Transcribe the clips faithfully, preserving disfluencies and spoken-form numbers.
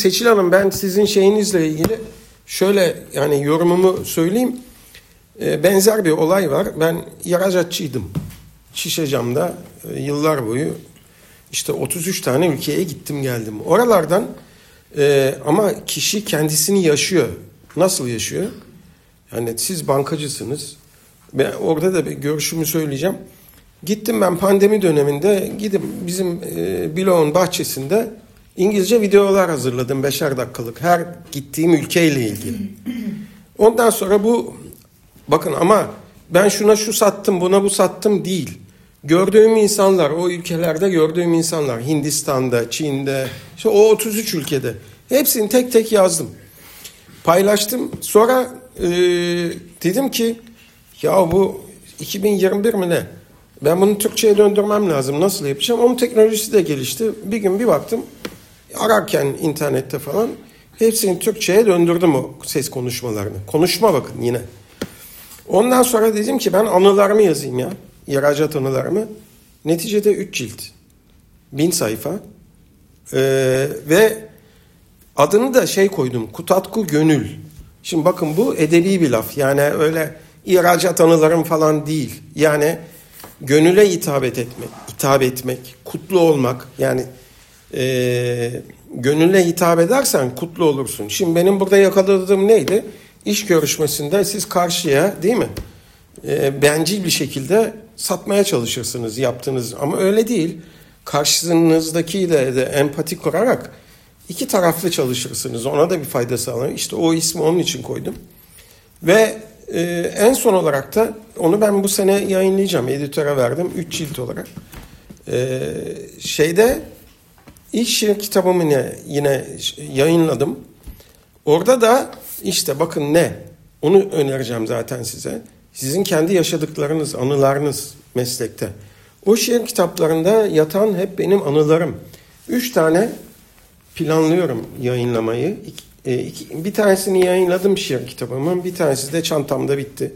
Seçil Hanım, ben sizin şeyinizle ilgili şöyle yani yorumumu söyleyeyim. E, benzer bir olay var. Ben ihracatçıydım. Şişecam'da e, yıllar boyu işte otuz üç tane ülkeye gittim geldim. Oralardan e, ama kişi kendisini yaşıyor. Nasıl yaşıyor? Yani siz bankacısınız. Ben orada da bir görüşümü söyleyeceğim. Gittim ben pandemi döneminde gidip bizim e, bloğun bahçesinde İngilizce videolar hazırladım beşer dakikalık her gittiğim ülkeyle ilgili. Ondan sonra bu bakın ama ben şuna şu sattım buna bu sattım değil. Gördüğüm insanlar o ülkelerde gördüğüm insanlar Hindistan'da, Çin'de işte o otuz üç ülkede hepsini tek tek yazdım. Paylaştım. Sonra e, dedim ki ya bu iki bin yirmi bir mi ne? Ben bunu Türkçe'ye döndürmem lazım. Nasıl yapacağım? Onun teknolojisi de gelişti. Bir gün bir baktım. Ararken internette falan hepsini Türkçe'ye döndürdüm o ses konuşmalarını. Konuşma bakın yine. Ondan sonra dedim ki ben anılarımı yazayım ya. İhracat anılarımı. Neticede üç cilt. Bin sayfa. Ee, ve adını da şey koydum. Kutatku Gönül. Şimdi bakın bu edebi bir laf. Yani öyle ihracat anılarım falan değil. Yani gönüle hitap etmek, hitap etmek, kutlu olmak. Yani e, gönüle hitap edersen kutlu olursun. Şimdi benim burada yakaladığım neydi? İş görüşmesinde siz karşıya değil mi? E, bencil bir şekilde satmaya çalışırsınız yaptığınız. Ama öyle değil. Karşınızdakiyle de empati kurarak iki taraflı çalışırsınız. Ona da bir fayda sağlar. İşte o ismi onun için koydum. Ve e, en son olarak da onu ben bu sene yayınlayacağım. Editöre verdim. Üç cilt olarak. E, şeyde ilk şiir kitabımı yine, yine yayınladım. Orada da işte bakın ne? Onu önereceğim zaten size. Sizin kendi yaşadıklarınız, anılarınız meslekte. O şiir kitaplarında yatan hep benim anılarım. Üç tane planlıyorum yayınlamayı. İki, e, iki, bir tanesini yayınladım şiir kitabımın. Bir tanesi de çantamda bitti.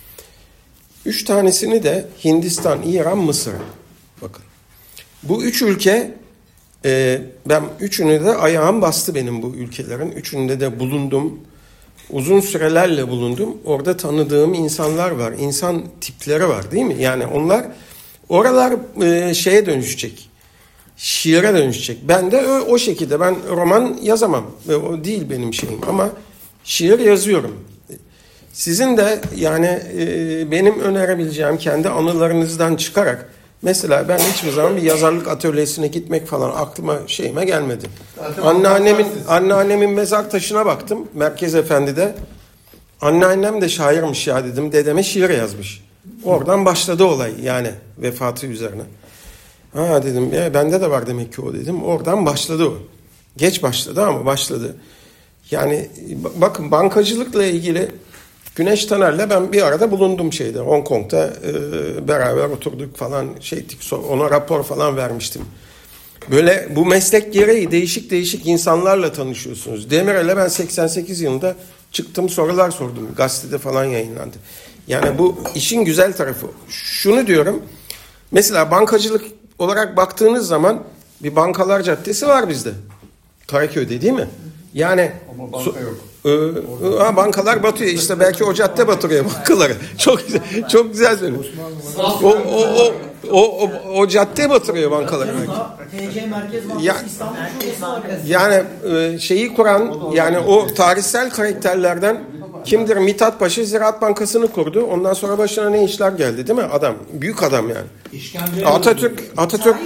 Üç tanesini de Hindistan, İran, Mısır. Bakın. Bu üç ülke e, ben üçünü de ayağım bastı benim bu ülkelerin. Üçünde de bulundum. Uzun sürelerle bulundum. Orada tanıdığım insanlar var. İnsan tipleri var değil mi? Yani onlar oralar e, şeye dönüşecek. Şiire dönüşecek. Ben de o, o şekilde. Ben roman yazamam. O değil benim şeyim. Ama şiir yazıyorum. Sizin de yani e, benim önerebileceğim kendi anılarınızdan çıkarak mesela ben hiçbir zaman bir yazarlık atölyesine gitmek falan aklıma şeyime gelmedi. Anneannemin anneannemin mezar taşına baktım Merkez Efendi'de. Anneannem de şairmiş ya dedim. Dedeme şiir yazmış. Oradan başladı olay yani vefatı üzerine. Ha dedim ya bende de var demek ki o dedim. Oradan başladı o. Geç başladı ama başladı. Yani bakın bankacılıkla ilgili Güneş Taner'le ben bir arada bulundum şeyde. Hong Kong'da e, beraber oturduk falan şeydik. Ona rapor falan vermiştim. Böyle bu meslek gereği değişik değişik insanlarla tanışıyorsunuz. Demirel'e ben seksen sekiz yılında çıktım sorular sordum. Gazetede falan yayınlandı. Yani bu işin güzel tarafı. Şunu diyorum. Mesela bankacılık olarak baktığınız zaman bir bankalar caddesi var bizde. Karaköy'de değil mi? Yani ama banka so- yok. E, ha, bankalar batıyor işte belki o cadde batırıyor bankaları. Çok güzel, çok güzel söylüyor. O o o o o, o cadde batırıyor bankaları. T C Merkez Bankası ya, İstanbul Merkez Yani e, şeyi kuran yani o tarihsel karakterlerden kimdir? Mithat Paşa Ziraat Bankası'nı kurdu. Ondan sonra başına ne işler geldi değil mi? Adam, büyük adam yani. İşkence Atatürk Atatürk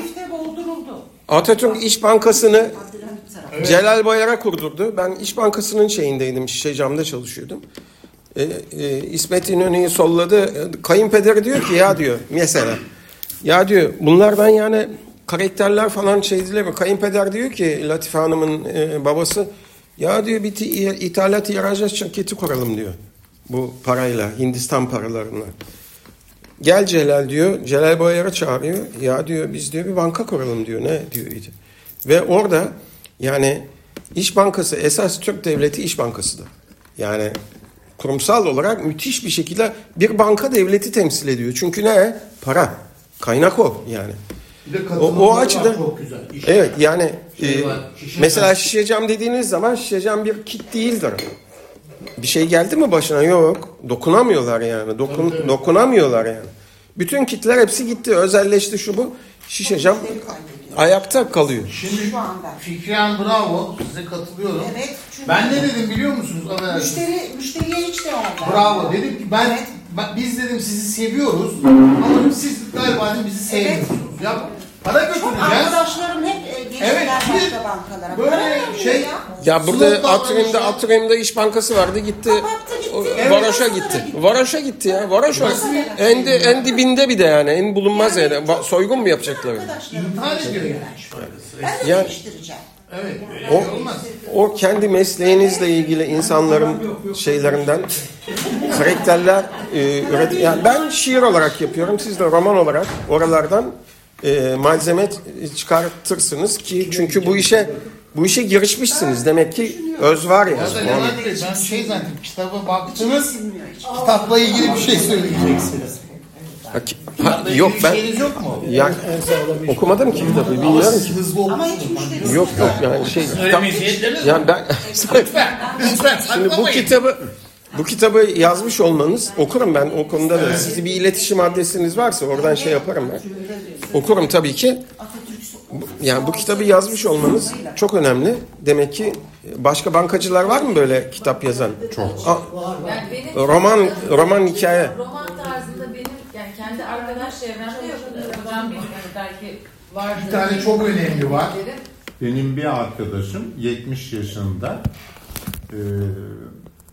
Atatürk İş Bankası'nı evet. Celal Bayar'a kurdurdu. Ben İş Bankası'nın şeyindeydim. Şişecam'da çalışıyordum. E, e, İsmet İnönü'yü solladı. Kayınpederi diyor ki ya diyor mesela. Ya diyor bunlardan yani karakterler falan şeydiler mi? Kayınpeder diyor ki Latife Hanım'ın e, babası ya diyor bir ithalat ihracat şirketi kuralım diyor. Bu parayla Hindistan paralarına. Gel Celal diyor. Celal Bayar'ı çağırıyor. Ya diyor biz diyor bir banka kuralım diyor. Ne diyor. Ve orada yani İş Bankası esas Türk Devleti İş Bankası'dır. Yani kurumsal olarak müthiş bir şekilde bir banka devleti temsil ediyor. Çünkü ne? Para. Kaynak o yani. Bir de O, katılımcılar o açıdan çok güzel. İş evet yani Şey e, var, şişe mesela var. şişe cam dediğiniz zaman şişe cam bir kit değildir. Bir şey geldi mi başına? Yok. Dokunamıyorlar yani. Dokun, Tabii, tabii. dokunamıyorlar yani. Bütün kitler hepsi gitti. Özelleşti şu bu. Şişe cam ayakta kalıyor. Şimdi Şu anda. Fikrihan bravo. Size katılıyorum. Evet. Çünkü Ben ne dedim biliyor musunuz? Affedersiniz. müşteri, müşteriye hiç de olmaz. Bravo. Dedim ki ben, Evet. ben- biz dedim sizi seviyoruz ama siz galiba dedim bizi sevmiyorsunuz. Ya para Çok götüreceğiz. arkadaşlarım hep e, geçtiler Evet, bir- başka bankalara. böyle Para vermiyor şey- ya. Ya burada Slot Atrim'de davranışı. Atrim'de İş Bankası vardı gitti. Kapattı gitti. O- Evet. Varoş'a Kasalara gitti. gitti. Varoş'a gitti ya. Varoş var. Kasalara. En, de, en dibinde bir de yani. En bulunmaz yani. Va- Soygun mu yapacaklar? Arkadaşlarım. İntihar ediyor yani iş bankası. Ben de Yani- değiştireceğim. Evet. O, öyle olmaz. o kendi mesleğinizle ilgili insanların şeylerinden karakterler e, üret. Yani ben şiir olarak yapıyorum. Siz de roman olarak oralardan e, malzeme çıkartırsınız ki çünkü bu işe bu işe girişmişsiniz. Demek ki öz var ya. Ya da Yani. Levent Bey ben şey zaten kitaba baktınız. Kitapla ilgili bir şey söyleyeceksiniz. Ha, ki- ha, yok Bir ben şeyiniz yok mu? yani okumadım ki kitabı Ama bilmiyorum siz ki. hızlı Ama olmuşsunuz. hiç müşteri Yok yok yani şey kitap, Söylemeyi niyetleriniz mi? yani ben Lütfen. Lütfen şimdi bu saklamayın. kitabı bu kitabı yazmış olmanız okurum ben o konuda da sizi bir iletişim adresiniz varsa oradan şey yaparım ben. Okurum tabii ki. Bu- Yani bu kitabı yazmış olmanız çok önemli. Demek ki başka bankacılar var mı böyle kitap yazan? Çok. Yani benim Roman roman hikaye. roman tarzında benim yani kendi arkadaş çevremde yok. Hocam bilmiyorum belki vardır. Bir tane çok önemli var. Benim bir arkadaşım yetmiş yaşında, e,